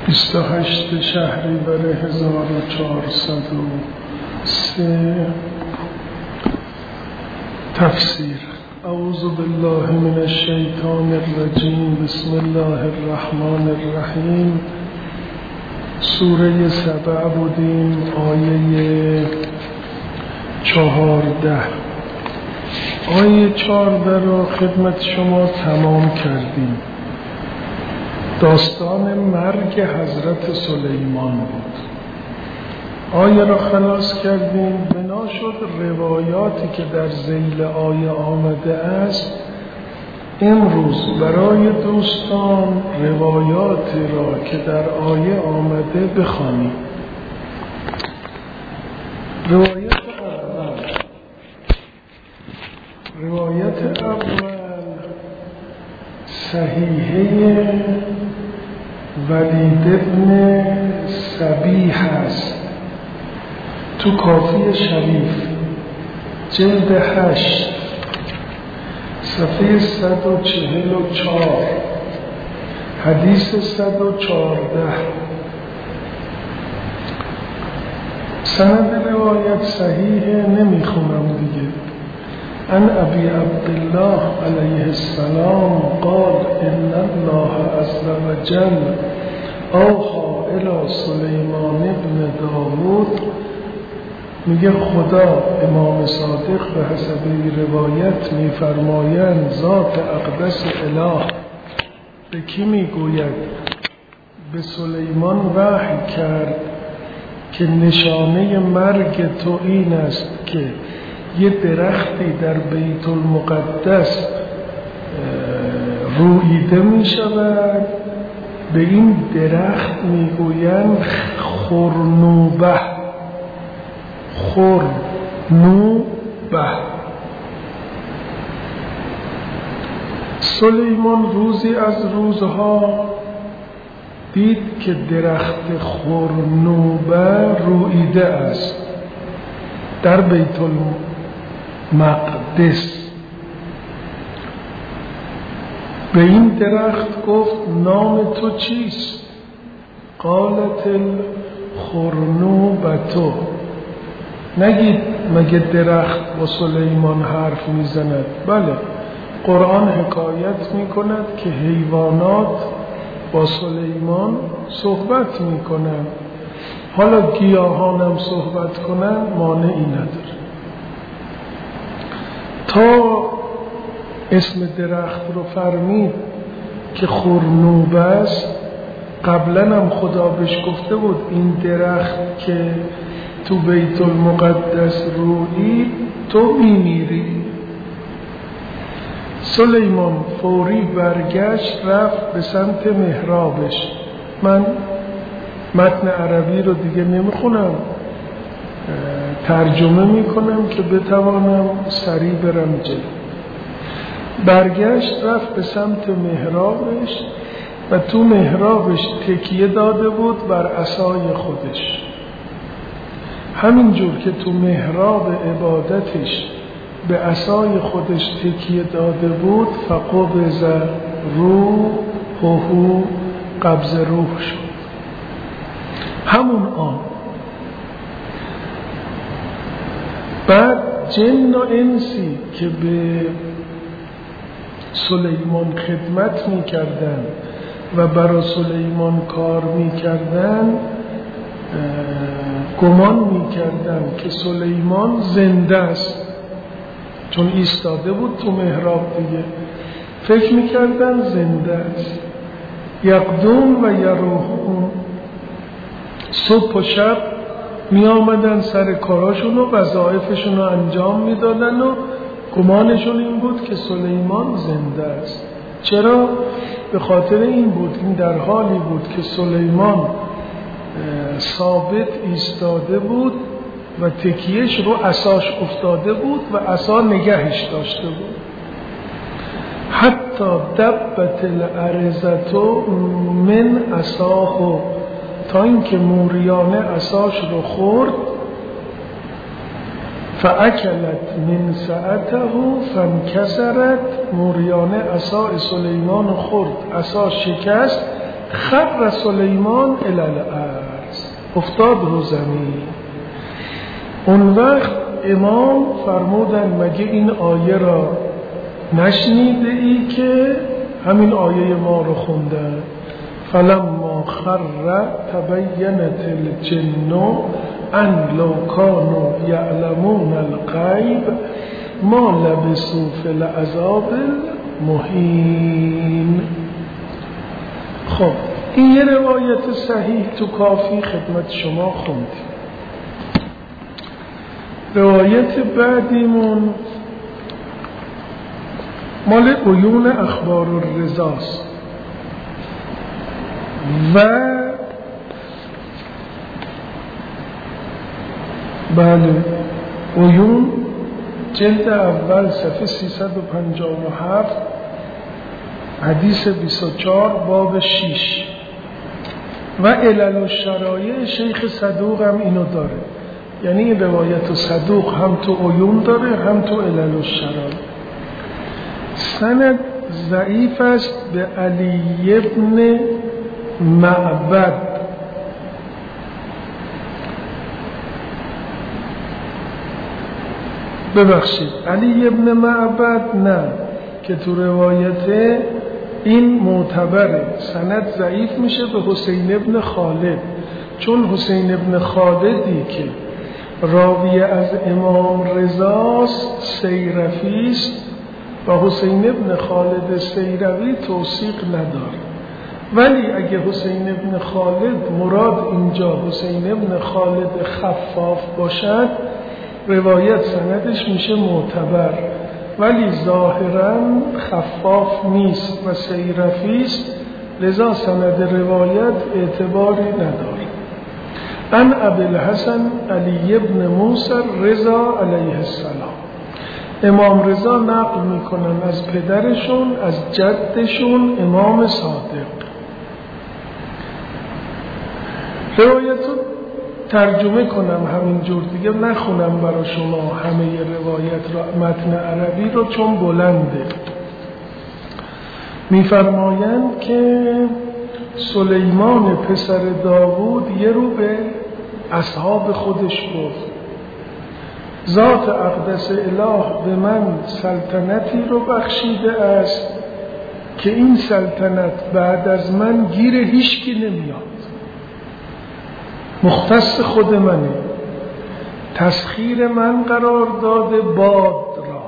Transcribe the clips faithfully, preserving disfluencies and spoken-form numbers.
بیست و هشت شهریور هزار و چهارصد و سه. تفسیر. اعوذ بالله من الشیطان الرجیم. بسم الله الرحمن الرحیم. سوره سبع بودیم، آیه چهارده. آیه چهارده را خدمت شما تمام کردیم. داستان مرگ حضرت سلیمان بود. آیه را خلاص کردیم. بنا شد روایاتی که در ذیل آیه آمده است امروز برای دوستان روایاتی را که در آیه آمده بخوانیم. روایت اول روایت اول صحیحه ولید ابن سبیح است، تو کافی شریف جلد هشت صفحه صد و چهل و چهار حدیث صد و چهارده. سند روایت صحیحه، نمیخونم دیگه. عن ابی عبدالله علیه السلام قال ان الله عز وجل اوحی الی سلیمان ابن داوود. میگه خدا امام صادق به حسب روایت میفرمایند ذات اقدس اله به کی میگوید؟ به سلیمان وحی کرد که نشانه مرگ تو این است که یه درختی در بیت المقدس رویده می شود. به این درخت می گویند خرنوبه. خرنوبه. سلیمان روزی از روزها دید که درخت خرنوبه رویده است در بیت المقدس. به این درخت گفت نام تو چیست؟ قالت الخرنوبتو. نگید مگه درخت با سلیمان حرف میزند؟ بله، قرآن حکایت میکند که حیوانات با سلیمان صحبت میکنند. حالا گیاهان هم صحبت کنند مانعی نداره. تا اسم درخت رو فرمید که خرنوبه است، قبلا هم خدا بهش گفته بود این درخت که تو بیت المقدس رویی تو میمیری. سلیمان فوری برگشت، رفت به سمت محرابش. من متن عربی رو دیگه نمیخونم، ترجمه میکنم که بتوانم سریع برم جلو. برگشت رفت به سمت محرابش و تو محرابش تکیه داده بود بر عصای خودش. همینجور که تو محراب عبادتش به عصای خودش تکیه داده بود فقبض روحه، قبض روح شد. همون آن بعد جن و انسی که به سلیمان خدمت می کردن و برای سلیمان کار می کردن گمان می کردن که سلیمان زنده است، چون ایستاده بود تو محراب دیگه. فکر می کردن زنده است. یقدون و یروحون، صبح و شب می آمدن سر کاراشون و وظایفشون رو انجام می دادن و گمانشون این بود که سلیمان زنده است. چرا؟ به خاطر این بود، این در حالی بود که سلیمان ثابت ایستاده بود و تکیهش رو عصاش افتاده بود و عصا نگهش داشته بود. حتی دبت الارضة من عصاه، تا اینکه موریانه عصاش رو خورد. فاکلت من سعته فانکسرت، موریانه عصا سلیمان خورد، عصا شکست خر سلیمان الی الارض، افتاد رو زمین. اون وقت امام فرمودن مگه این آیه را نشنیده ای که همین آیه ما رو خوندن؟ فلما خر تبینت الجن ان لو كانوا یعلمون الغیب ما لبثوا فی العذاب المهین. خب این یه روایت صحیح تو کافی خدمت شما خوندیم. روایت بعدیمون مال عیون اخبار الرضاست و بله عیون جلد اول صفحه سیصد و پنجاه و هفت حدیث بیست و چهار باب شش و علل الشرایع شیخ صدوق هم اینو داره، یعنی این روایت صدوق هم تو عیون داره هم تو علل الشرایع. سند ضعیف است به علی ابن معبد. ببخشید علی ابن معبد نه که تو روایت این معتبره، سند ضعیف میشه به حسین ابن خالد، چون حسین ابن خالدی که راوی از امام رضاست سیرفیست و حسین ابن خالد سیروی توثیق نداره. ولی اگه حسین ابن خالد مراد اینجا حسین ابن خالد خفاف باشد روایت سندش میشه معتبر، ولی ظاهرا خفاف نیست و سیرفیست، لذا سند روایت اعتباری نداره. ان ابی الحسن علی ابن موسی رضا علیه السلام، امام رضا نقل میکنن از پدرشون از جدشون امام صادق. روایتو ترجمه کنم همینجور دیگه نخونم برای شما همه روایت را متن عربی رو چون بلنده. میفرمایند که سلیمان پسر داوود یه رو به اصحاب خودش گفت ذات اقدس اله به من سلطنتی رو بخشیده است که این سلطنت بعد از من گیر هیچکی نمیاد، مختص خود منه. تسخیر من قرار داده باد را،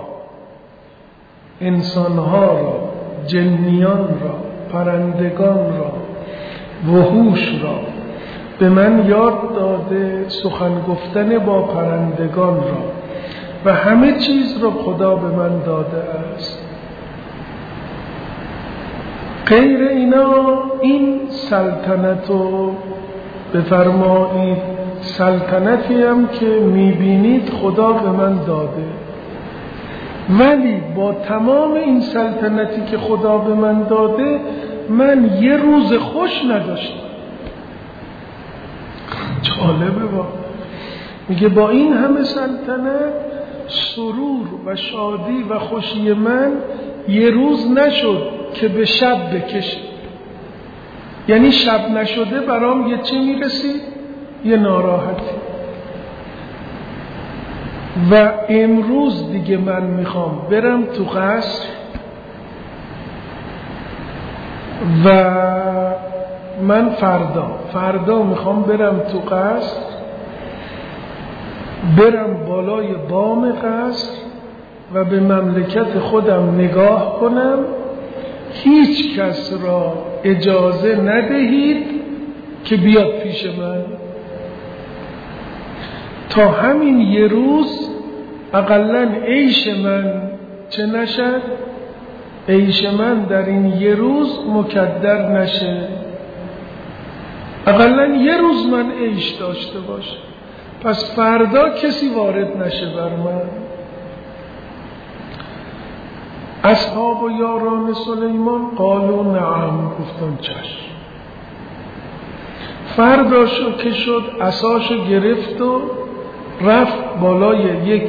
انسانها را، جنیان را، پرندگان را، وحوش را. به من یاد داده سخن گفتن با پرندگان را و همه چیز را خدا به من داده است. غیر اینا این سلطنت رو بفرمایید، سلطنتی هم که میبینید خدا به من داده، ولی با تمام این سلطنتی که خدا به من داده من یه روز خوش نداشتم. جالبه با میگه با این همه سلطنت سرور و شادی و خوشی من یه روز نشد که به شب بکشه، یعنی شب نشده برام یه چه میرسید؟ یه ناراحتی. و امروز دیگه من میخوام برم تو قصر و من فردا فردا میخوام برم تو قصر، برم بالای بام قصر و به مملکت خودم نگاه کنم، هیچ کس را اجازه ندهید که بیاد پیش من تا همین یه روز اقلن عیش من چه نشد؟ عیش من در این یه روز مکدر نشه، اقلن یه روز من عیش داشته باشه، پس فردا کسی وارد نشه بر من. اصحاب و یاران سلیمان قالوا نعم، گفتن چشم. فرداشو که شد عصاشو گرفت و رفت بالای یک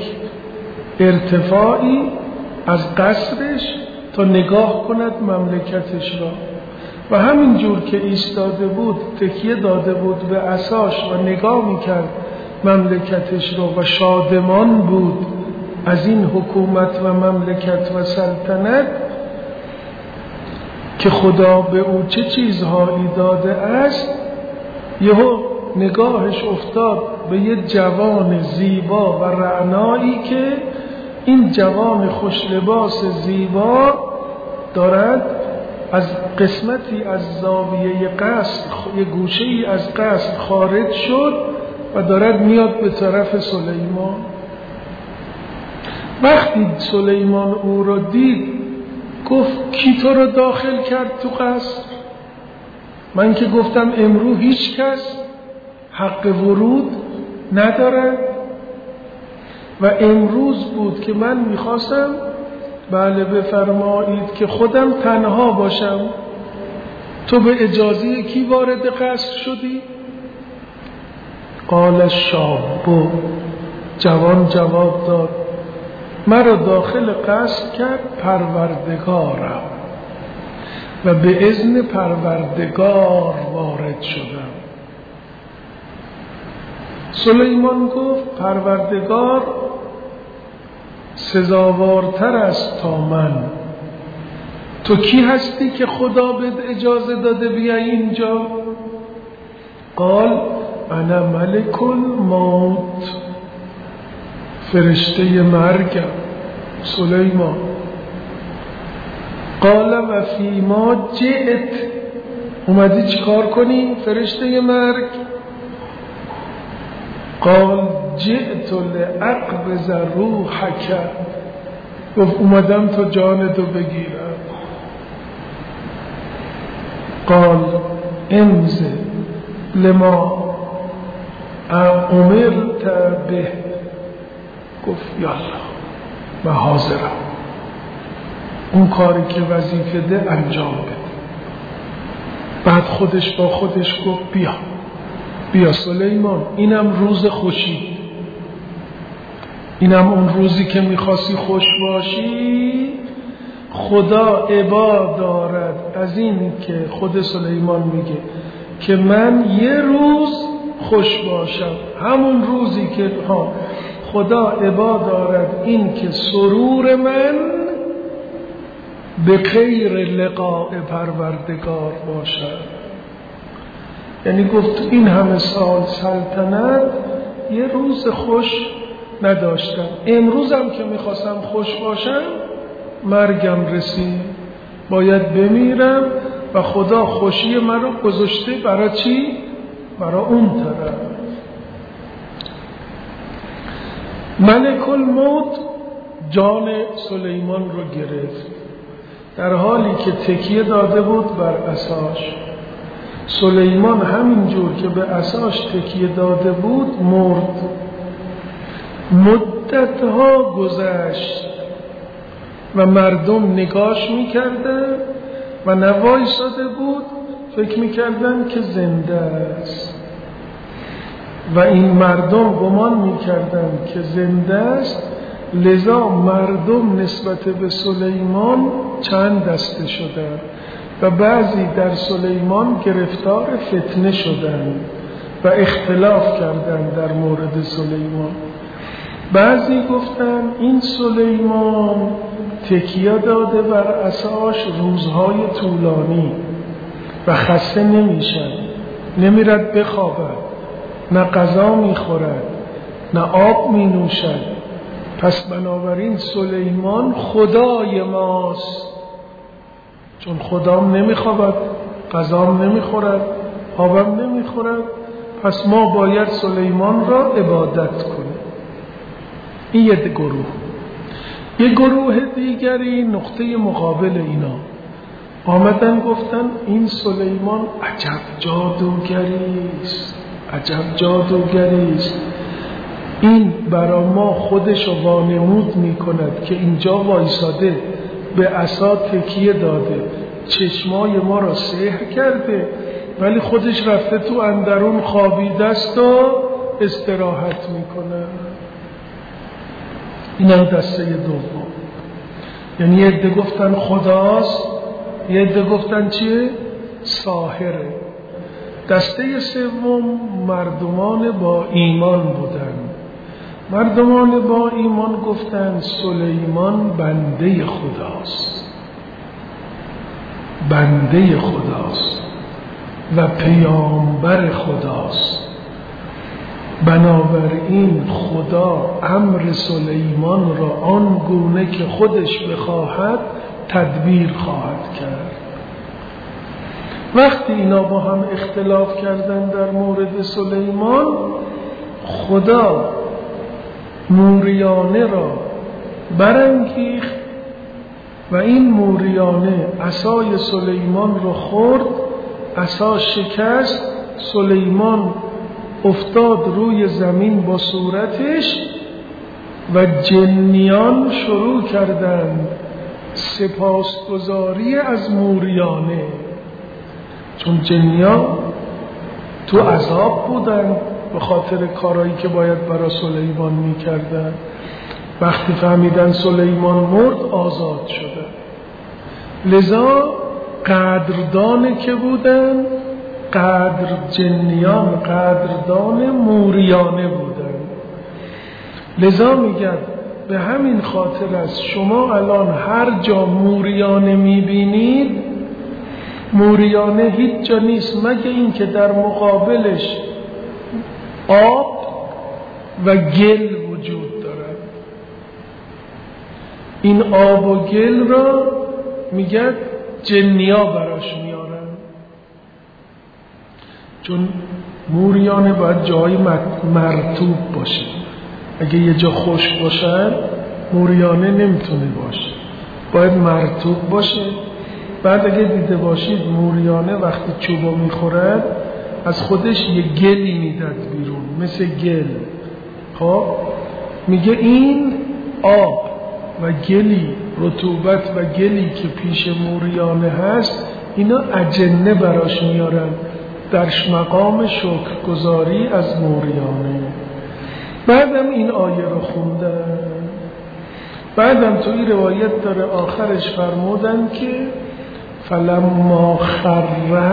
ارتفاعی از قصرش تا نگاه کند مملکتش را و همین جور که ایستاده بود تکیه داده بود به عصاش و نگاه میکرد مملکتش رو و شادمان بود از این حکومت و مملکت و سلطنت که خدا به او چه چیزهایی داده است، یهو نگاهش افتاد به یه جوان زیبا و رعنایی که این جوان خوشلباس زیبا دارد از قسمتی از زاویه قصر، یه گوشه‌ای از قصر خارج شد و دارد میاد به طرف سلیمان. وقتی سلیمان او را دید گفت کی تو را داخل کرد تو قصر؟ من که گفتم امروز هیچ کس حق ورود ندارد و امروز بود که من میخواستم بله بفرمایید که خودم تنها باشم، تو به اجازه کی وارد قصر شدی؟ قال الشاب، جوان جواب داد مرا داخل قصر کرد پروردگارم و به اذن پروردگار وارد شدم. سلیمان گفت پروردگار سزاوارتر است تا من، تو کی هستی که خدا بهت اجازه داده بیای اینجا؟ قال انا ملک الموت، فرشته مرگم سلیمان. قال و فی ما جئت، اومدی چیکار کنی فرشته مرگ؟ قال جئت لأقبض روحک، گفت اومدم تا جان تو بگیرم. قال امض لما امرت به، گفت یالا من حاضرم، اون کاری که وظیفه ده انجام بده. بعد خودش با خودش گفت بیا بیا سلیمان، اینم روز خوشی، اینم اون روزی که میخواستی خوش باشی. خدا عبا دارد از این که خود سلیمان میگه که من یه روز خوش باشم، همون روزی که ها خدا عبا دارد این که سرور من به غیر لقاء پروردگار باشد. یعنی گفت این همه سال سلطنت یه روز خوش نداشتم، امروزم که میخواستم خوش باشم مرگم رسید، باید بمیرم و خدا خوشی من رو گذاشته برای چی؟ برای اون طرف. ملک الموت جان سلیمان رو گرفت در حالی که تکیه داده بود بر عصاش. سلیمان همین جور که به عصاش تکیه داده بود مرد. مدتها گذشت و مردم نگاش میکردن و نوایساده بود، فکر میکردن که زنده است و این مردم گمان میکردن که زنده است. لذا مردم نسبت به سلیمان چند دسته شدند و بعضی در سلیمان گرفتار فتنه شدند و اختلاف کردند در مورد سلیمان. بعضی گفتند این سلیمان تکیه داده بر عصاش روزهای طولانی و خسته نمیشد، نمیرد بخوابد، نه غذا میخورد نه آب مینوشد، پس بنابراین سلیمان خدای ماست، چون خدام نمیخوابد، غذام نمیخورد، آبم نمیخورد، پس ما باید سلیمان را عبادت کنیم. این یه گروه. یه گروه دیگری نقطه مقابل اینا آمدن گفتن این سلیمان عجب جادوگریست، عجب جادوگریست، این برا ما خودش رو وانمود می کند که اینجا وایساده به عصا تکیه داده، چشمای ما را سحر کرده، ولی خودش رفته تو اندرون خوابیده است و استراحت می کنه. اینا دسته دوم. یعنی یه عده گفتن خداست، یه عده گفتن چیه؟ ساحره. دسته سوم مردمان با ایمان بودند. مردمان با ایمان گفتند سلیمان بنده خداست، بنده خداست و پیامبر خداست، بنابراین خدا امر سلیمان را آن گونه که خودش بخواهد تدبیر خواهد کرد. وقتی اینا با هم اختلاف کردن در مورد سلیمان، خدا موریانه را برانگیخت و این موریانه عصای سلیمان را خورد، عصا شکست، سلیمان افتاد روی زمین با صورتش و جنیان شروع کردند سپاسگزاری از موریانه، چون جنیان تو عذاب بودن به خاطر کارایی که باید برای سلیمان میکردن. وقتی فهمیدن سلیمان مرد آزاد شدن، لذا قدردان که بودن، قدر جنیان قدردان موریانه بودن. لذا میگن به همین خاطر است شما الان هر جا موریانه میبینید، موریانه هیچ جا نیست مگه این که در مقابلش آب و گل وجود دارد. این آب و گل را میگن جنیا براش میارن، چون موریانه باید جای مرطوب باشه. اگه یه جا خشک باشه موریانه نمیتونه باشه، باید مرطوب باشه. بعد اگه دیده باشید موریانه وقتی چوبو میخورد از خودش یه گلی میداد بیرون مثل گل. خب میگه این آب و گلی، رطوبت و گلی که پیش موریانه هست، اینا اجنه براش میارن در مقام شکرگزاری از موریانه. بعدم این آیه رو خوندن. بعدم توی روایت داره آخرش فرمودن که فلما خر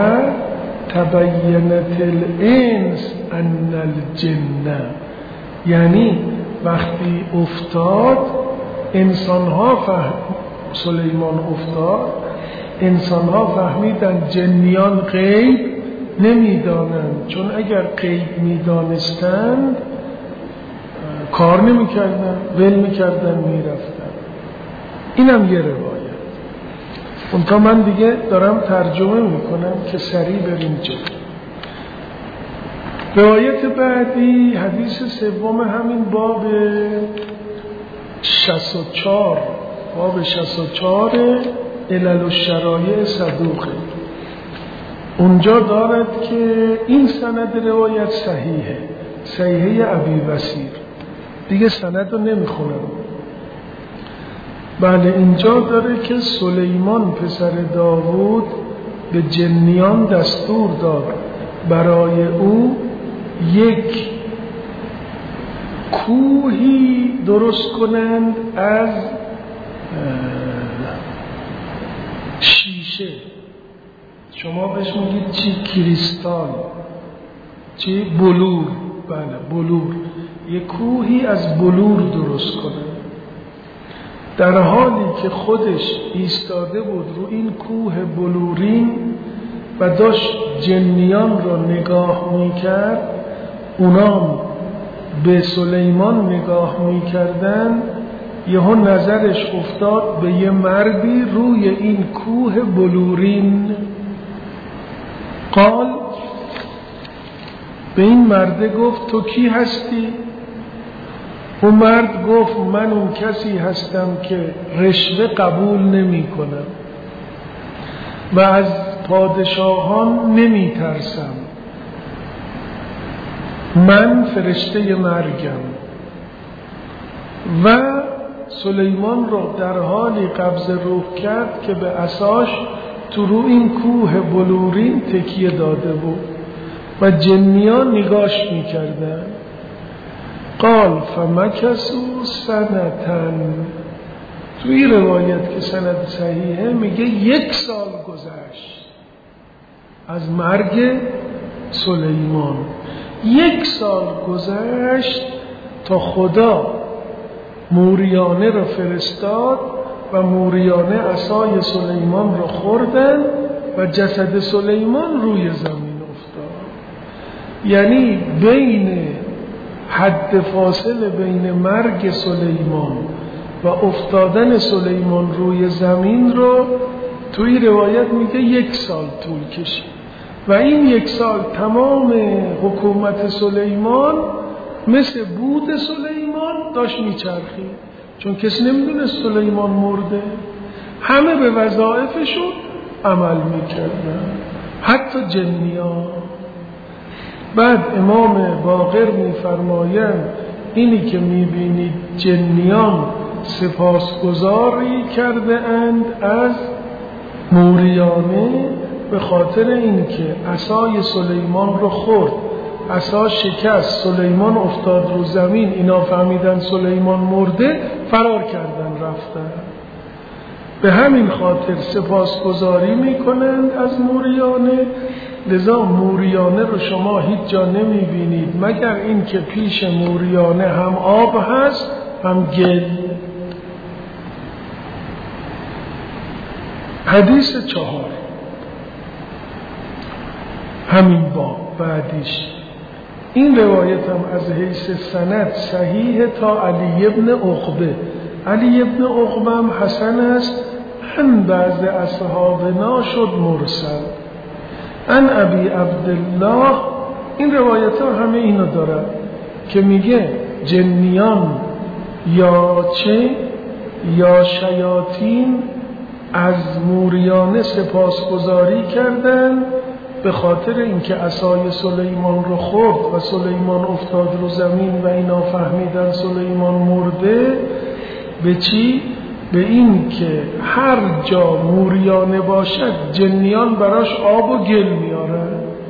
تبینت الانس ان الجن، یعنی وقتی افتاد انسانها فهم سلیمان افتاد انسانها فهمیدن جنیان غیب نمیدانند، چون اگر غیب میدانستند کار نمیکردن، ول میکردن میرفتن. اینم یه روایت. اون تا من دیگه دارم ترجمه میکنم که سریع بریم جلو. روایت بعدی حدیث سوم همین باب شصت و چهار، باب شصت و چهار علل الشرایع صدوقه. اونجا دارد که این سند روایت صحیحه، صحیحه ابی بصیر، دیگه سند رو نمیخونم. بله اینجا داره که سلیمان پسر داوود به جنیان دستور داد برای او یک کوهی درست کنند از شیشه. شما بهش میگید چی؟ کریستال، چی؟ بلور. بله بلور. یک کوهی از بلور درست کنند. در حالی که خودش ایستاده بود رو این کوه بلورین و داشت جنیان را نگاه میکرد، اونام به سلیمان نگاه میکردن، یهو نظرش افتاد به یه مردی روی این کوه بلورین. قال، به این مرده گفت تو کی هستی؟ اون مرد گفت من اون کسی هستم که رشوه قبول نمی کنم و از پادشاهان نمی ترسم، من فرشته مرگم. و سلیمان را در حالی قبض روح کرد که به عصاش تو رو این کوه بلورین تکیه داده بود و جنیان نگاش می کردن. قال فمکثوا سنتن، توی روایت که سند صحیحه میگه یک سال گذشت. از مرگ سلیمان. یک سال گذشت تا خدا موریانه را فرستاد و موریانه عصای سلیمان را خوردن و جسد سلیمان روی زمین افتاد. یعنی بین حد فاصله بین مرگ سلیمان و افتادن سلیمان روی زمین رو توی روایت میگه یک سال طول کشید و این یک سال تمام حکومت سلیمان مثل بود سلیمان داشت میچرخید، چون کسی نمیدونه سلیمان مرده. همه به وظایفشون عمل میکردن، حتی جنیان. بعد امام باقر میفرمایند اینی که میبینید جنیان سپاسگزاری کرده اند از موریانه به خاطر اینکه عصای سلیمان رو خورد، عصا شکست، سلیمان افتاد رو زمین، اینا فهمیدن سلیمان مرده، فرار کردن رفتن. به همین خاطر سپاسگزاری میکنند از موریانه. لذا موریانه رو شما هیچ جا نمیبینید مگر این که پیش موریانه هم آب هست هم گل. حدیث چهار همین باب بعدیش، این روایت هم از حیث سند صحیح تا علی ابن عقبه. علی ابن عقبه هم حسن است، هم بعض اصحابنا شد مرسل. ان ابی عبدالله، این روایت ها همه اینو داره که میگه جنیان یا چه یا شیاطین از موریانه سپاسگزاری کردن به خاطر اینکه عصای سلیمان رو خورد و سلیمان افتاد رو زمین و اینا فهمیدن سلیمان مرده. به چی؟ به این که هر جا موریانه باشد جنیان براش آب و گل میارن.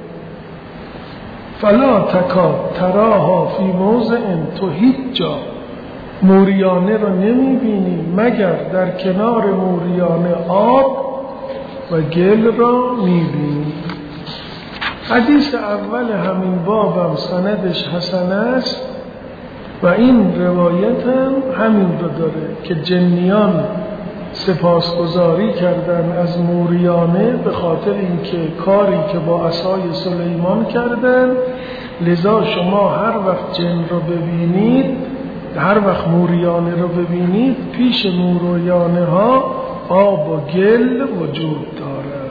فلا تکاد تراها فی موضع، تو هیچ جا موریانه را نمیبینی مگر در کنار موریانه آب و گل را میبینی. حدیث اول همین بابم سندش حسن است و این روایت هم همین رو داره که جنیان سپاسگزاری کردن از موریانه به خاطر اینکه کاری که با عصای سلیمان کردن. لذا شما هر وقت جن رو ببینید، هر وقت موریانه رو ببینید، پیش موریانه ها آب و گل وجود داره.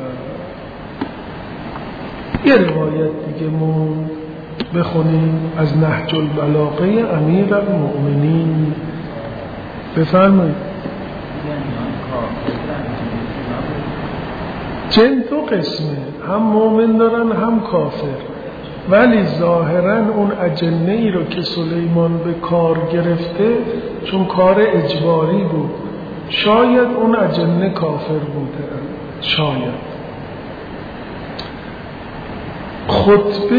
یه روایت دیگه مون بخونیم از نهج البلاغه امیر المؤمنین. بفرمایید. جن دو قسمه، هم مؤمن دارن هم کافر، ولی ظاهرا اون اجنه ای رو که سلیمان به کار گرفته چون کار اجباری بود، شاید اون اجنه کافر بوده، شاید. خطبه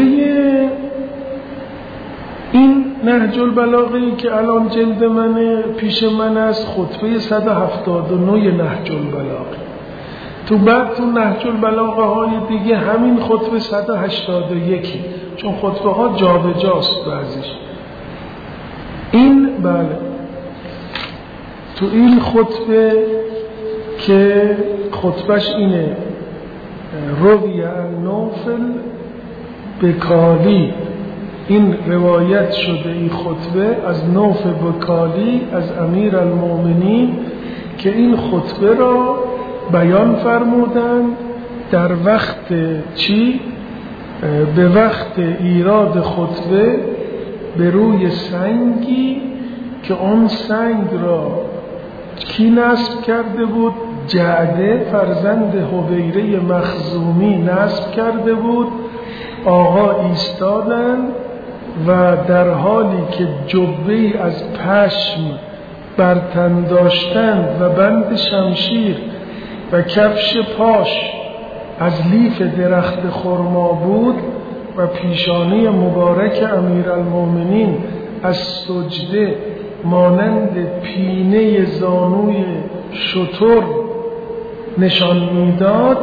این نهج البلاغه که الان جلد من پیش من است خطبه صد و هفتاد و نه نهج البلاغه. تو بعد تو نهج البلاغه های دیگه همین خطبه صد و هشتاد و یک، چون خطبه ها جا به جاست بعضیش. این بله تو این خطبه که خطبش اینه روی النوفل بکالی، این روایت شده این خطبه از نوف بکالی از امیر المؤمنین که این خطبه را بیان فرمودند در وقت چی؟ به وقت ایراد خطبه به روی سنگی که اون سنگ را کی نصب کرده بود؟ جعده فرزند حبیره مخزومی نصب کرده بود. آقا ایستادن و در حالی که جبه‌ای از پشم بر تن داشتند و بند شمشیر و کفش پاش از لیف درخت خرما بود و پیشانی مبارک امیرالمومنین از سجده مانند پینه زانوی شتر نشان میداد،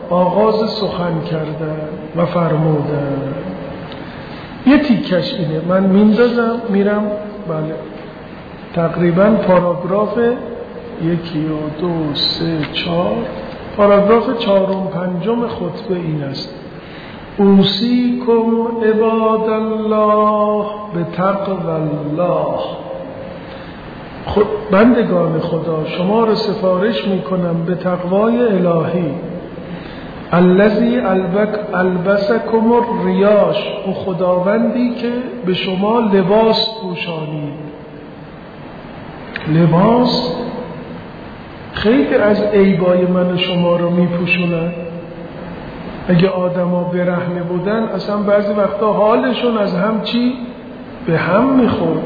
آغاز سخن کردن و فرمودن. یه تیکش اینه، من میندازم میرم. بله تقریبا پاراگراف یکی و دو سه چهار، پاراگراف چهارم پنجم خطبه این است: اوصیکم عباد الله بتقوی الله. خود بندگان خدا شما رو سفارش میکنم به تقوای الهی. الذی البسکم الریاش، او خداوندی که به شما لباس پوشانید. لباس خیلی از عیبای من و شما رو میپوشونن. اگه آدم ها برهنه بودن اصلا بعضی وقتا حالشون از هم چی؟ به هم میخورد.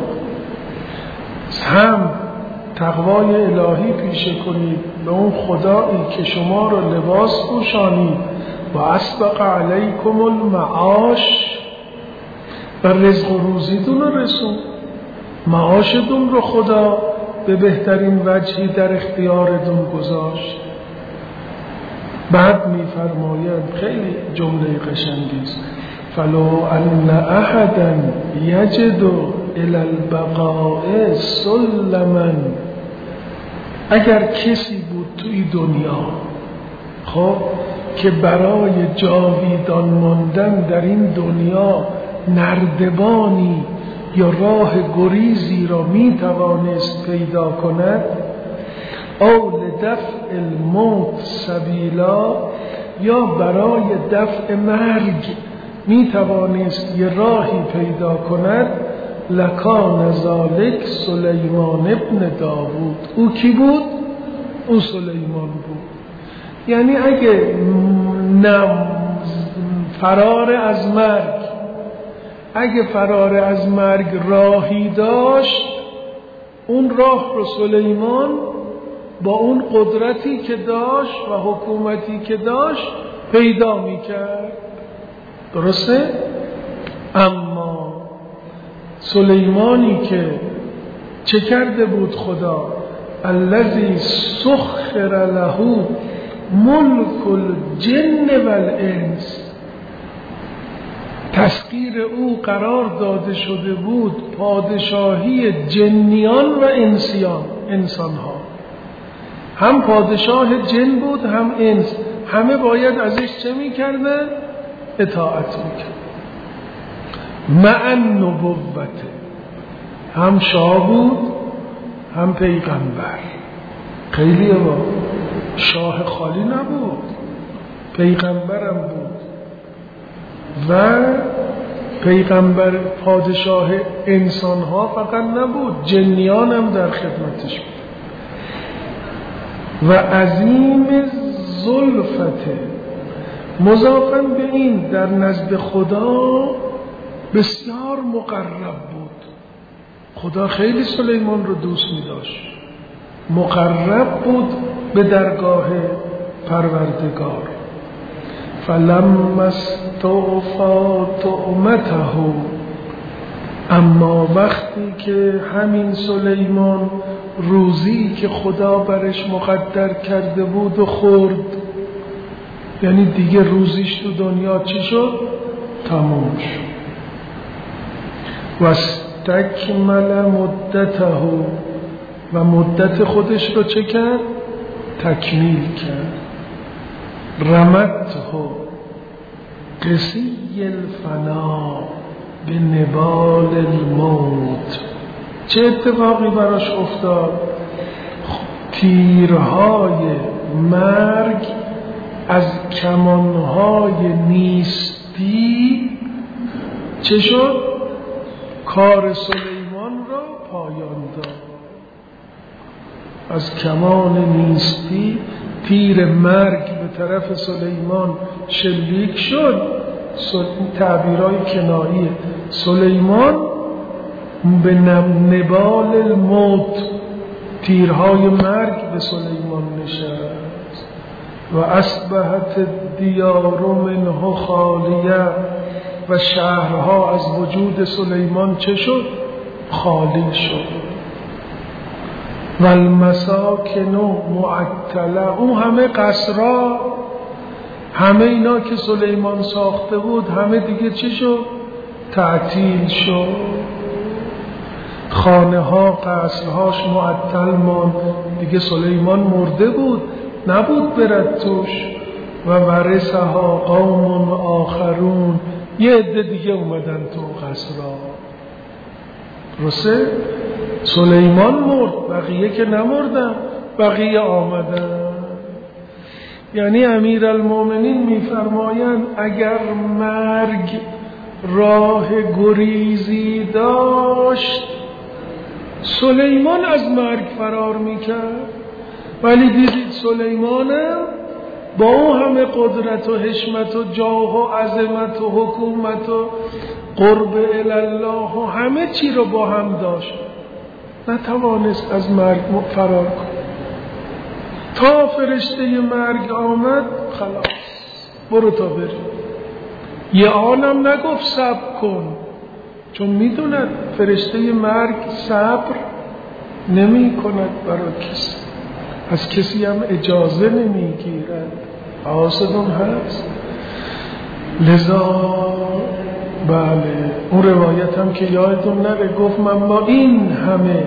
هم تقوای الهی پیشه کنید به اون خدایی که شما رو لباس پوشانید و اسبق علیکم المعاش، و رزق و روزیتون رو رسون، معاشتون رو خدا به بهترین وجهی در اختیارتون گذاشت. بعد میفرماید خیلی جمله قشنگی است: فلو ان احدا یجد الی البقاء سلما. اگر کسی بود توی دنیا خب که برای جاویدان ماندن در این دنیا نردبانی یا راه گریزی را می توانست پیدا کند، او لدفع الموت سبیلا، یا برای دفع مرگ می توانست یه راهی پیدا کند، لکان ذالک سلیمان ابن داوود. او کی بود؟ او سلیمان بود. یعنی اگه نم فرار از مرگ اگه فرار از مرگ راهی داشت، اون راه رو سلیمان با اون قدرتی که داشت و حکومتی که داشت پیدا میکرد. درسته؟ اما سلیمانی که چه کرده بود خدا؟ الذی سخر له ملک الجن والانس، تسخیر او قرار داده شده بود پادشاهی جنیان و انسیان، انسان ها. هم پادشاه جن بود هم انس، همه باید ازش چه میکردن؟ اطاعت میکردن. مع النبوت، هم شاه بود هم پیغمبر. خیلی با شاه خالی نبود، پیغمبرم بود و پیغمبر پادشاه انسان ها فقط نبود، جنیان هم در خدمتش بود. و عظیم زلفته، مضافاً به این در نزد خدا بسیار مقرب بود. خدا خیلی سلیمان رو دوست می داشت، مقرب بود به درگاه پروردگار. فلما استوفا طعمته، اما وقتی که همین سلیمان روزی که خدا برش مقدر کرده بود و خورد، یعنی دیگه روزیش تو دنیا چی شد؟ تمام شد. و استکمل مدته، و مدت خودش رو چه کرد؟ تکمیل کرد. رمته قسی الفنا به نبال الموت. چه اتفاقی براش افتاد؟ تیرهای مرگ از کمانهای نیستی چه شد؟ کار سلیمان را پایان داد. از کمان نیستی تیر مرگ به طرف سلیمان شلیک شد. تعبیرهای کناییه. سلیمان به نبال الموت، تیرهای مرگ به سلیمان نشست. و اصبحت دیار منه خالیه، و شهرها از وجود سلیمان چه شد؟ خالی شد. و المساکن معطله، اون همه قصرها، همه اینا که سلیمان ساخته بود همه دیگه چی شد؟ تعطیل شد. خانه ها قصرهاش معطل ماند. دیگه سلیمان مرده بود، نبود برد توش. و ورثها قوم آخرون، یه عده دیگه اومدن تو قصرها. درسته؟ سلیمان مرد، بقیه که نمردن، بقیه آمدن. یعنی امیرالمومنین میفرمایند اگر مرگ راه گریزی داشت سلیمان از مرگ فرار میکرد، ولی دیدید سلیمانم با اون همه قدرت و حشمت و جاه و عظمت و حکومت و قرب الله و همه چی رو با هم داشت، نتوانست از مرگ فرار کنه. تا فرشته مرگ آمد خلاص برو تا بری. یه آنم نگفت صبر کن، چون میدوند فرشته مرگ صبر نمی کند برای کسی، از کسی هم اجازه نمی گیرد. حاسدون هست. لذا بله اون روایت هم که یادتون نره گفت من با این همه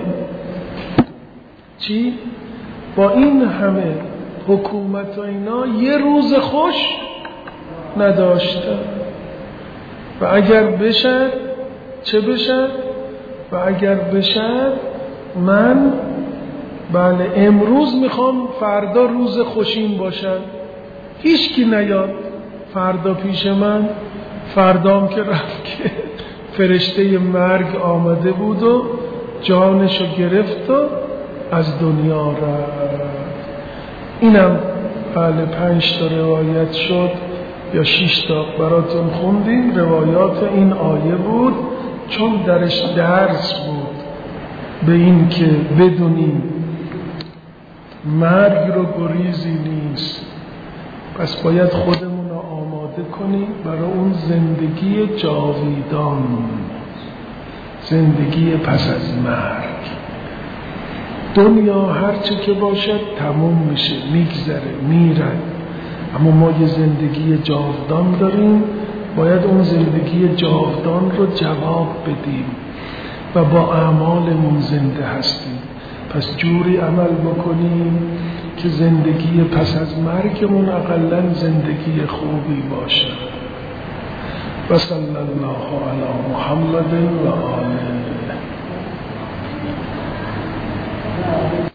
چی؟ با این همه حکومت و اینا یه روز خوش نداشتم. و اگر بشد چه بشد؟ و اگر بشد من بله امروز میخوام فردا روز خوشین باشد، هیچ کی نیاد فردا پیش من. فردام که رفت که فرشته مرگ آمده بود و جانشو گرفت و از دنیا رفت. اینم بله پنج تا روایت شد یا شش تا براتون خوندیم. روایات این آیه بود چون درش درس بود به این که بدونیم مرگ رو گریزی نیست، پس باید خودمون رو آماده کنیم برای اون زندگی جاویدان، زندگی پس از مرگ. دنیا هرچه که باشد تموم میشه، میگذره، میرد، اما ما یه زندگی جاودان داریم، باید اون زندگی جاودان رو جواب بدیم و با اعمالمون زنده هستیم. پس جوری عمل بکنیم که زندگی پس از مرگمون اقلن زندگی خوبی باشه. و صلی الله علی محمد و آله.